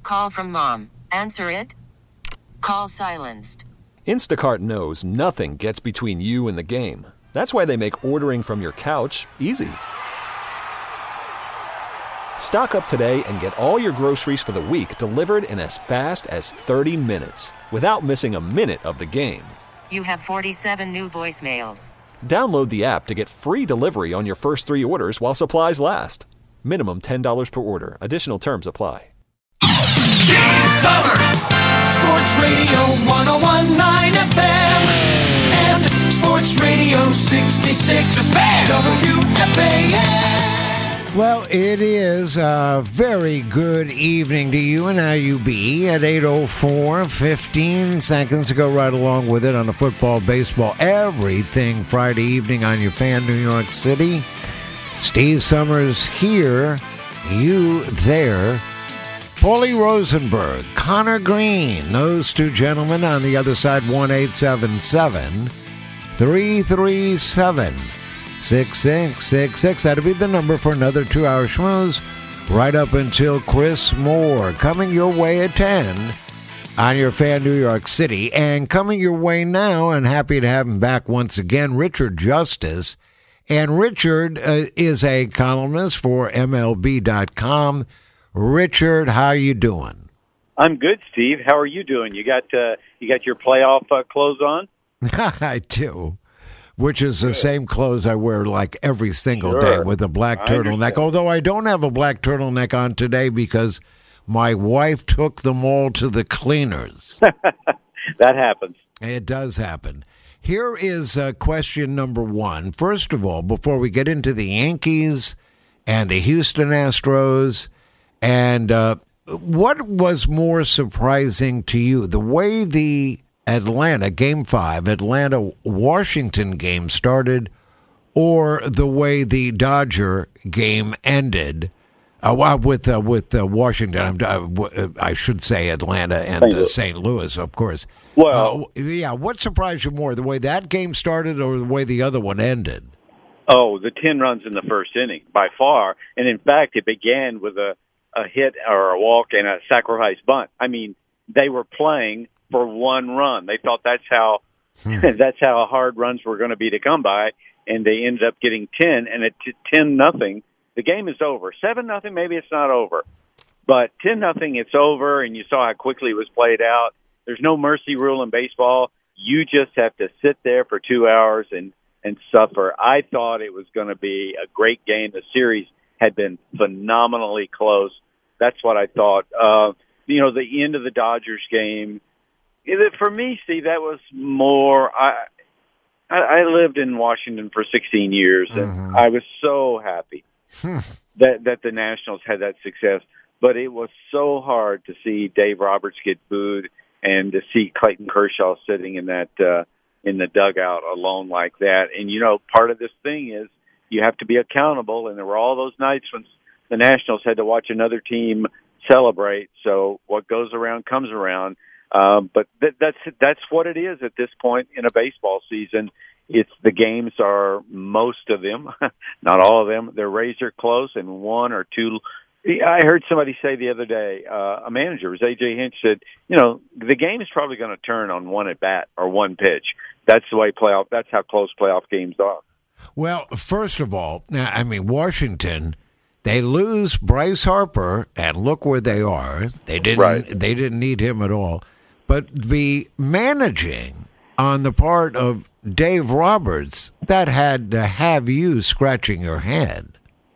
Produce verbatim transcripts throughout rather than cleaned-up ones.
call from mom. Answer it. Call silenced. Instacart knows nothing gets between you and the game. That's why they make ordering from your couch easy. Stock up today and get all your groceries for the week delivered in as fast as thirty minutes without missing a minute of the game. You have forty-seven new voicemails. Download the app to get free delivery on your first three orders while supplies last. Minimum ten dollars per order. Additional terms apply. Steve Summers, Sports Radio one oh one point nine F M and Sports Radio sixty-six W F A N. Well, it is a very good evening to you and how you be at eight oh four, fifteen seconds to go right along with it on the football, baseball, everything Friday evening on your fan, New York City. Steve Summers here, you there. Paulie Rosenberg, Connor Green, those two gentlemen on the other side, one eight seven seven, three three seven, six six six six. That'll be the number for another two-hour schmooze right up until Chris Moore. Coming your way at ten on your fan, New York City. And coming your way now, and happy to have him back once again, Richard Justice. And Richard uh, is a columnist for M L B dot com. Richard, how you doing? I'm good, Steve. How are you doing? You got uh, you got your playoff uh, clothes on? I do, which is the good. Same clothes I wear like every single sure. day with a black I turtleneck. understand. Although I don't have a black turtleneck on today because my wife took them all to the cleaners. That happens. It does happen. Here is uh, question number one. First of all, before we get into the Yankees and the Houston Astros, and uh, what was more surprising to you, the way the Atlanta, Game five, Atlanta-Washington game started, or the way the Dodger game ended uh, well, with uh, with uh, Washington? I'm, uh, I should say Atlanta and uh, Saint Louis, of course. Well, uh, yeah, what surprised you more, the way that game started or the way the other one ended? Oh, the ten runs in the first inning, by far. And, in fact, it began with a, a hit or a walk and a sacrifice bunt. I mean, they were playing for one run. They thought that's how hmm. that's how hard runs were going to be to come by, and they ended up getting ten. And at ten nothing, the game is over. seven nothing, maybe it's not over. But ten nothing, it's over, and you saw how quickly it was played out. There's no mercy rule in baseball. You just have to sit there for two hours and, and suffer. I thought it was going to be a great game. The series had been phenomenally close. That's what I thought. Uh, you know, the end of the Dodgers game, it, for me, Steve, that was more I, – I, I lived in Washington for sixteen years, and mm-hmm. I was so happy that, that the Nationals had that success. But it was so hard to see Dave Roberts get booed and to see Clayton Kershaw sitting in that uh, in the dugout alone like that. And, you know, part of this thing is you have to be accountable, and there were all those nights when the Nationals had to watch another team celebrate. So what goes around comes around. Um, but th- that's that's what it is at this point in a baseball season. It's the games are, most of them, not all of them, they're razor close, and one or two. I heard somebody say the other day, uh, a manager, it was A J Hinch, said, you know, the game is probably going to turn on one at bat or one pitch. That's the way playoff, that's how close playoff games are. Well, first of all, I mean, Washington, they lose Bryce Harper, and look where they are. They didn't, right. they didn't need him at all. But the managing on the part of Dave Roberts, that had to have you scratching your head.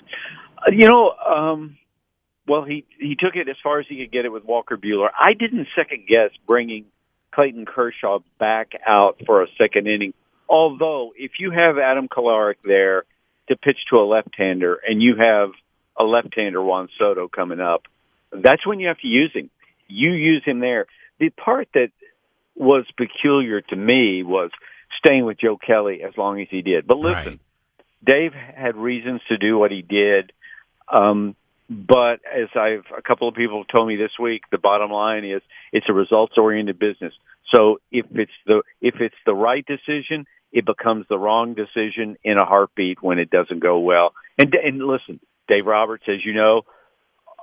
Uh, you know, um, well, he, he took it as far as he could get it with Walker Buehler. I didn't second-guess bringing Clayton Kershaw back out for a second inning, although if you have Adam Kolarek there to pitch to a left-hander and you have a left-hander, Juan Soto, coming up, that's when you have to use him. You use him there. The part that was peculiar to me was staying with Joe Kelly as long as he did. But listen, right. Dave had reasons to do what he did. Um, but as I've a couple of people have told me this week, the bottom line is it's a results-oriented business. So if it's the if it's the right decision, it becomes the wrong decision in a heartbeat when it doesn't go well. And and listen, Dave Roberts, as you know,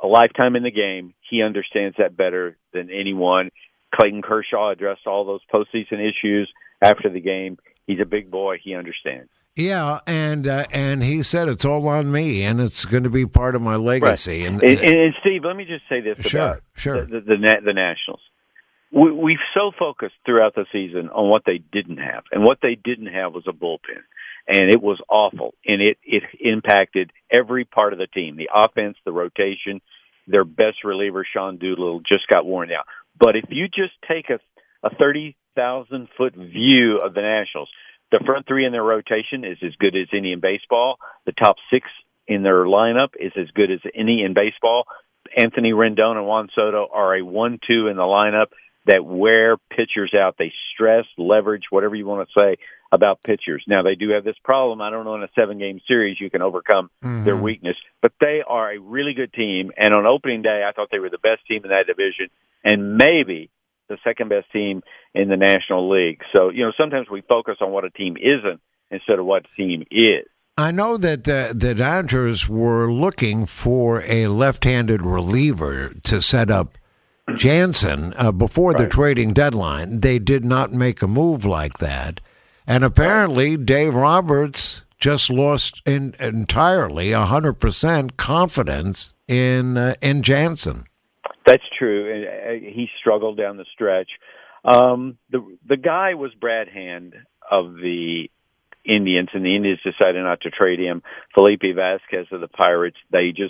a lifetime in the game. He understands that better than anyone. Clayton Kershaw addressed all those postseason issues after the game. He's a big boy. He understands. Yeah, and uh, and he said it's all on me, and it's going to be part of my legacy. Right. And, and, and, and Steve, let me just say this sure, about sure. the the, the, the Nationals. We, we've so focused throughout the season on what they didn't have, and what they didn't have was a bullpen, and it was awful, and it it impacted every part of the team, the offense, the rotation. Their best reliever, Sean Doolittle, just got worn out. But if you just take a a thirty thousand foot view of the Nationals, the front three in their rotation is as good as any in baseball. The top six in their lineup is as good as any in baseball. Anthony Rendon and Juan Soto are a one two in the lineup that wear pitchers out. They stress, leverage, whatever you want to say about pitchers. Now, they do have this problem. I don't know in a seven-game series you can overcome mm-hmm. their weakness, but they are a really good team. And on opening day, I thought they were the best team in that division and maybe the second-best team in the National League. So, you know, sometimes we focus on what a team isn't instead of what a team is. I know that uh, the Dodgers were looking for a left-handed reliever to set up Jansen uh, before right. the trading deadline. They did not make a move like that. And apparently Dave Roberts just lost in, entirely one hundred percent confidence in uh, in Jansen. That's true. He struggled down the stretch. Um, the the guy was Brad Hand of the Indians, and the Indians decided not to trade him. Felipe Vasquez of the Pirates, they just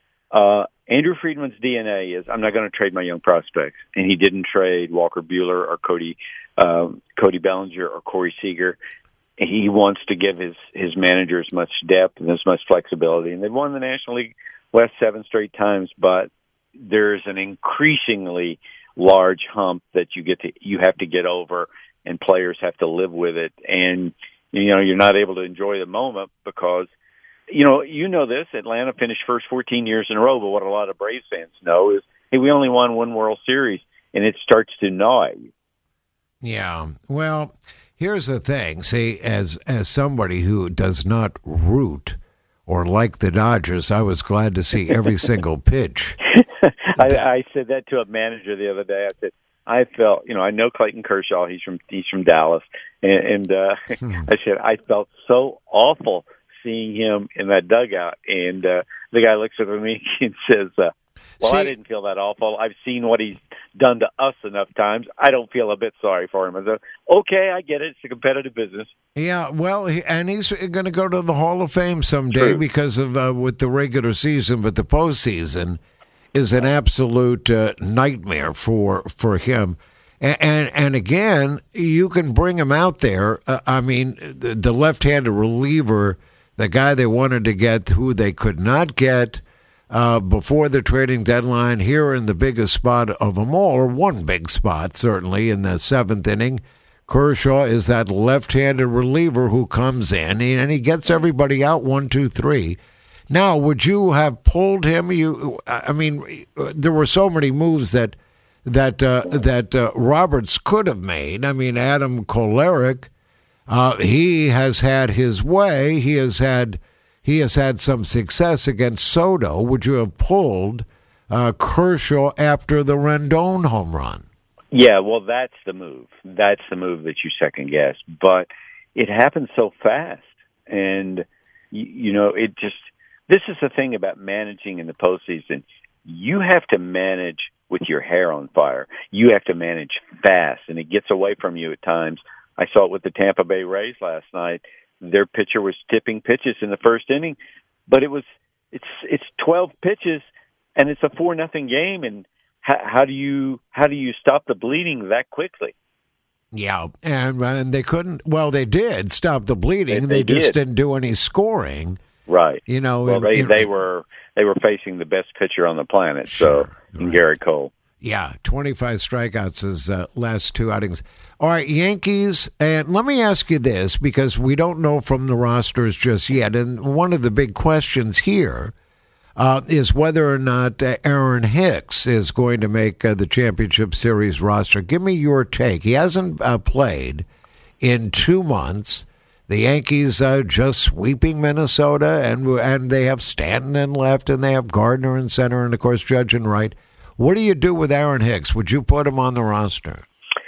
uh, Andrew Friedman's D N A is I'm not going to trade my young prospects, and he didn't trade Walker Buehler or Cody um, Cody Bellinger or Corey Seager. He wants to give his his manager as much depth and as much flexibility, and they've won the National League West seven straight times, but there's an increasingly large hump that you get to you have to get over, and players have to live with it. And you know you're not able to enjoy the moment because you know you know this. Atlanta finished first fourteen years in a row, but what a lot of Braves fans know is, hey, we only won one World Series, and it starts to gnaw at you. Yeah. Well, here's the thing. See, as as somebody who does not root or like the Dodgers, I was glad to see every single pitch. I, I said that to a manager the other day. I said, I felt, you know, I know Clayton Kershaw. He's from he's from Dallas, and, and uh, I said I felt so awful seeing him in that dugout. And uh, the guy looks at me and says, uh, "Well, See, I didn't feel that awful. I've seen what he's done to us enough times. I don't feel a bit sorry for him." I said, "Okay, I get it. It's a competitive business." Yeah, well, he, and he's going to go to the Hall of Fame someday True. because of uh, with the regular season, but the postseason is an absolute uh, nightmare for for him. And, and and again, you can bring him out there. Uh, I mean, the, the left-handed reliever, the guy they wanted to get, who they could not get uh, before the trading deadline, here in the biggest spot of them all, or one big spot, certainly, in the seventh inning. Kershaw is that left-handed reliever who comes in, and he gets everybody out one, two, three. Now, would you have pulled him? You, I mean, there were so many moves that that uh, that uh, Roberts could have made. I mean, Adam Kolarek, uh, he has had his way. He has had he has had some success against Soto. Would you have pulled uh, Kershaw after the Rendon home run? Yeah, well, that's the move. That's the move that you second guess. But it happened so fast, and you, you know, it just. This is the thing about managing in the postseason. You have to manage with your hair on fire. You have to manage fast, and it gets away from you at times. I saw it with the Tampa Bay Rays last night. Their pitcher was tipping pitches in the first inning, but it was it's it's twelve pitches, and it's a four nothing game. And how, how do you how do you stop the bleeding that quickly? Yeah, and and they couldn't. Well, they did stop the bleeding. They, they, they just did. didn't do any scoring. Right. You know, well, it, they it, they were they were facing the best pitcher on the planet, sure, so in right. Garrett Cole. Yeah, twenty-five strikeouts his uh, last two outings. All right, Yankees, and let me ask you this, because we don't know from the rosters just yet, and one of the big questions here uh, is whether or not uh, Aaron Hicks is going to make uh, the Championship Series roster. Give me your take. He hasn't uh, played in two months. The Yankees uh, just sweeping Minnesota, and and they have Stanton in left, and they have Gardner in center, and, of course, Judge in right. What do you do with Aaron Hicks? Would you put him on the roster?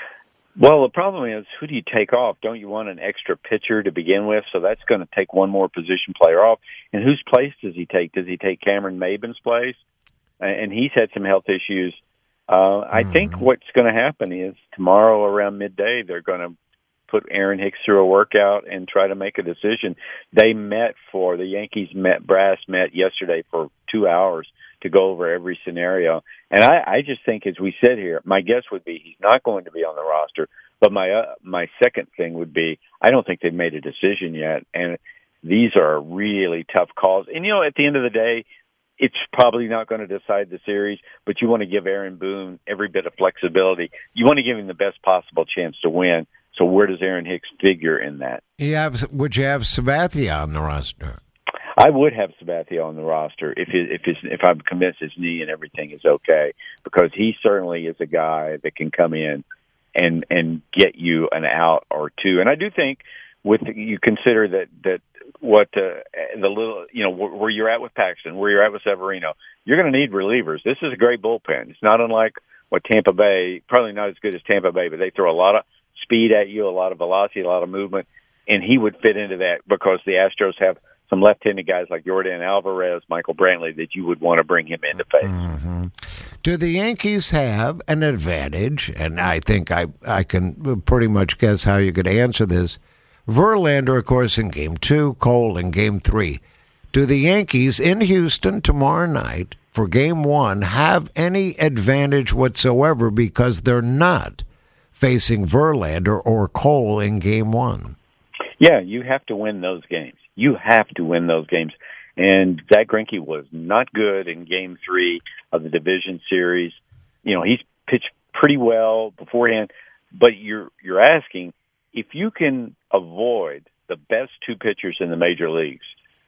Well, the problem is, who do you take off? Don't you want an extra pitcher to begin with? So that's going to take one more position player off. And whose place does he take? Does he take Cameron Maben's place? And he's had some health issues. Uh, I mm. think what's going to happen is tomorrow around midday, they're going to put Aaron Hicks through a workout and try to make a decision. They met for, the Yankees met, brass met yesterday for two hours to go over every scenario. And I, I just think as we sit here, my guess would be he's not going to be on the roster. But my uh, my second thing would be, I don't think they've made a decision yet. And these are really tough calls. And, you know, at the end of the day, it's probably not going to decide the series, but you want to give Aaron Boone every bit of flexibility. You want to give him the best possible chance to win. So where does Aaron Hicks figure in that? You have, would you have Sabathia on the roster? I would have Sabathia on the roster if his, if his, if I'm convinced his knee and everything is okay, because he certainly is a guy that can come in and and get you an out or two. And I do think, with you consider that that what uh, the little you know where you're at with Paxton, where you're at with Severino, you're going to need relievers. This is a great bullpen. It's not unlike what Tampa Bay, probably not as good as Tampa Bay, but they throw a lot of speed at you, a lot of velocity, a lot of movement, and he would fit into that because the Astros have some left-handed guys like Jordan Alvarez, Michael Brantley, that you would want to bring him into face. Mm-hmm. Do the Yankees have an advantage? And I think I, I can pretty much guess how you could answer this. Verlander, of course, in Game two, Cole in Game three. Do the Yankees in Houston tomorrow night for Game one have any advantage whatsoever because they're not facing Verlander or Cole in Game one? Yeah, you have to win those games. You have to win those games. And Zach Greinke was not good in Game three of the division series. You know, he's pitched pretty well beforehand, but you're you're asking if you can avoid the best two pitchers in the major leagues,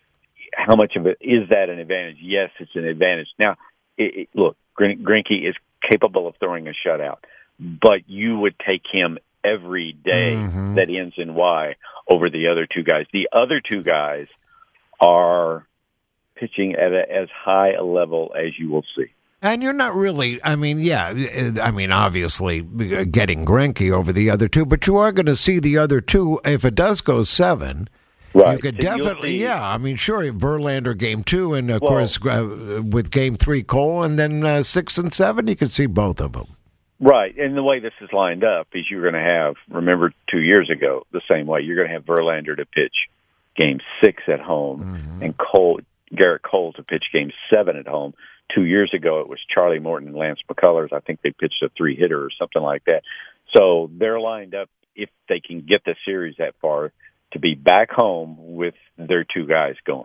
how much of it is that an advantage? Yes, it's an advantage. Now, it, it, look, Greinke is capable of throwing a shutout, but you would take him every day mm-hmm. that ends in Y over the other two guys. The other two guys are pitching at a, as high a level as you will see. And you're not really, I mean, yeah, I mean, obviously getting Greinke over the other two, but you are going to see the other two, if it does go seven, right. You could so definitely, yeah, I mean, sure, Verlander Game two, and of well, course uh, with Game three, Cole, and then uh, six and seven, you could see both of them. Right, and the way this is lined up is you're going to have, remember two years ago, the same way, you're going to have Verlander to pitch Game six at home, mm-hmm. and Cole, Garrett Cole to pitch Game seven at home. Two years ago, it was Charlie Morton and Lance McCullers. I think they pitched a three-hitter or something like that. So they're lined up, if they can get the series that far, to be back home with their two guys going.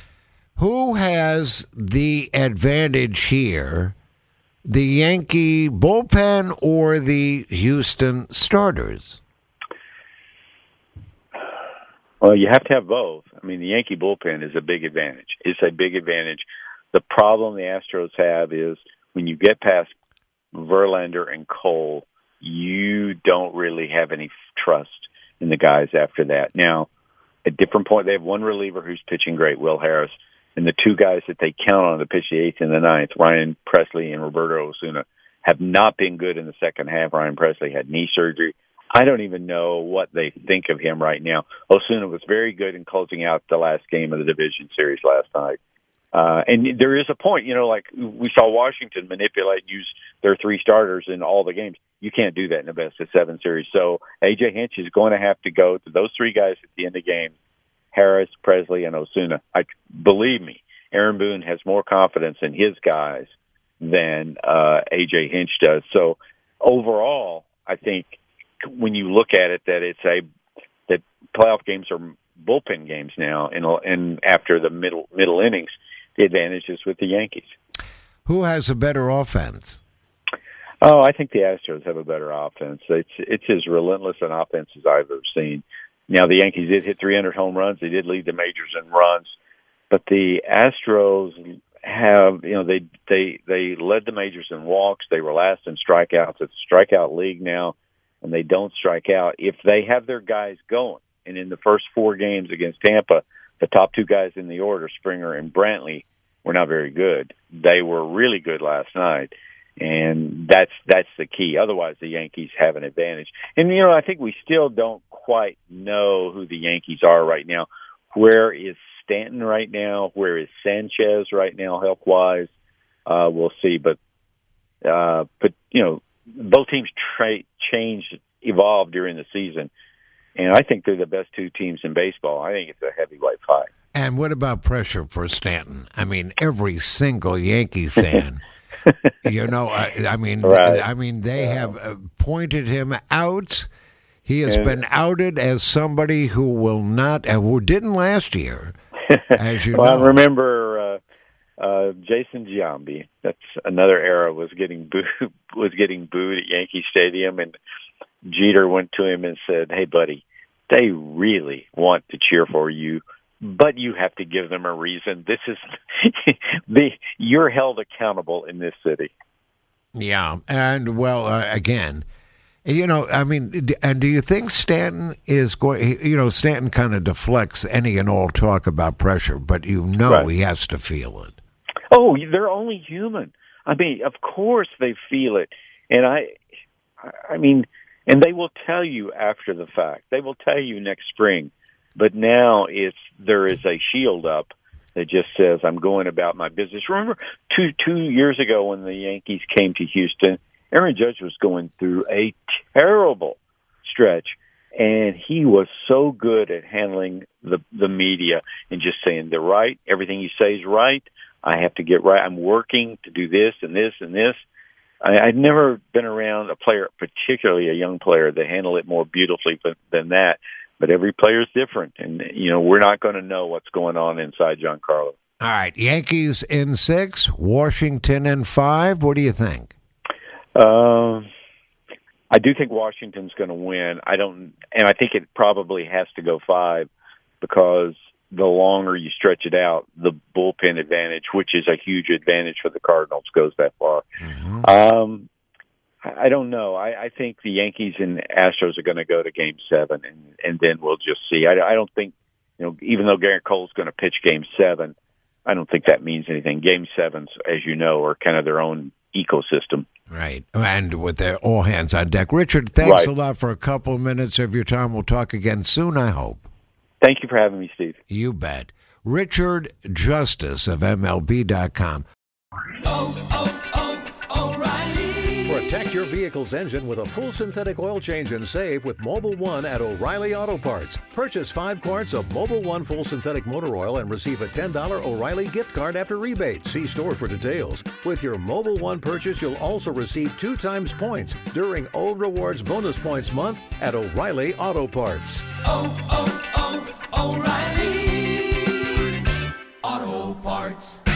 Who has the advantage here, the Yankee bullpen or the Houston starters? Well, you have to have both. I mean, the Yankee bullpen is a big advantage. It's a big advantage. The problem the Astros have is when you get past Verlander and Cole, you don't really have any trust in the guys after that. Now, at different point, they have one reliever who's pitching great, Will Harris, and the two guys that they count on to pitch the eighth and the ninth, Ryan Presley and Roberto Osuna, have not been good in the second half. Ryan Presley had knee surgery. I don't even know what they think of him right now. Osuna was very good in closing out the last game of the division series last night. Uh, and there is a point, you know, like we saw Washington manipulate and use their three starters in all the games. You can't do that in the best of seven series. So A J Hinch is going to have to go to those three guys at the end of the game, Harris, Presley, and Osuna. I believe me, Aaron Boone has more confidence in his guys than uh, A J Hinch does. So overall, I think when you look at it, that it's a that playoff games are bullpen games now, and and after the middle middle innings. The advantage is with the Yankees. Who has a better offense? Oh, I think the Astros have a better offense. It's it's as relentless an offense as I've ever seen. Now, the Yankees did hit three hundred home runs. They did lead the majors in runs. But the Astros have, you know, they they they led the majors in walks. They were last in strikeouts. It's a strikeout league now, and they don't strike out. If they have their guys going, And in the first four games against Tampa, the top two guys in the order, Springer and Brantley, were not very good. They were really good last night, and that's that's the key. Otherwise, the Yankees have an advantage. And, you know, I think we still don't quite know who the Yankees are right now. Where is Stanton right now? Where is Sanchez right now, health-wise? Uh, we'll see. But, uh, but you know, both teams tra- changed, evolved during the season. And I think they're the best two teams in baseball. I think it's a heavyweight fight. And what about pressure for Stanton? I mean, every single Yankee fan, you know, I, I mean, right. I mean, they yeah. have uh, pointed him out. He has and, been outed as somebody who will not, uh, who didn't last year, as you well, know. I remember uh, uh, Jason Giambi. That's another era. Was getting booed, was getting booed at Yankee Stadium, and Jeter went to him and said, "Hey, buddy, they really want to cheer for you, but you have to give them a reason. This is the you're held accountable in this city." Yeah, and well, uh, again, you know, I mean, and do you think Stanton is going? You know, Stanton kind of deflects any and all talk about pressure, but you know right. he has to feel it. Oh, they're only human. I mean, of course they feel it, and I, I mean. And they will tell you after the fact. They will tell you next spring. But now it's there is a shield up that just says, I'm going about my business. Remember two two years ago when the Yankees came to Houston, Aaron Judge was going through a terrible stretch. And he was so good at handling the, the media and just saying, they're right. Everything you say is right. I have to get right. I'm working to do this and this and this. I, I'd never been around a player, particularly a young player, that handled it more beautifully than, than that. But every player is different, and you know we're not going to know what's going on inside Giancarlo. All right, Yankees in six, Washington in five. What do you think? Um, I do think Washington's going to win. I don't, and I think it probably has to go five because the longer you stretch it out, the bullpen advantage, which is a huge advantage for the Cardinals, goes that far. Mm-hmm. Um, I don't know. I, I think the Yankees and Astros are going to go to Game Seven, and, and then we'll just see. I, I don't think, you know, even though Garrett Cole's going to pitch Game Seven, I don't think that means anything. Game Sevens, as you know, are kind of their own ecosystem. Right, and with their all hands on deck. Richard, thanks right. a lot for a couple of minutes of your time. We'll talk again soon, I hope. Thank you for having me, Steve. You bet. Richard Justice of M L B dot com. Oh, oh, oh, O'Reilly. Protect your vehicle's engine with a full synthetic oil change and save with Mobil one at O'Reilly Auto Parts. Purchase five quarts of Mobil one full synthetic motor oil and receive a ten dollars O'Reilly gift card after rebate. See store for details. With your Mobil one purchase, you'll also receive two times points during O Rewards Bonus Points Month at O'Reilly Auto Parts. Oh, oh, oh, O'Reilly Auto Parts.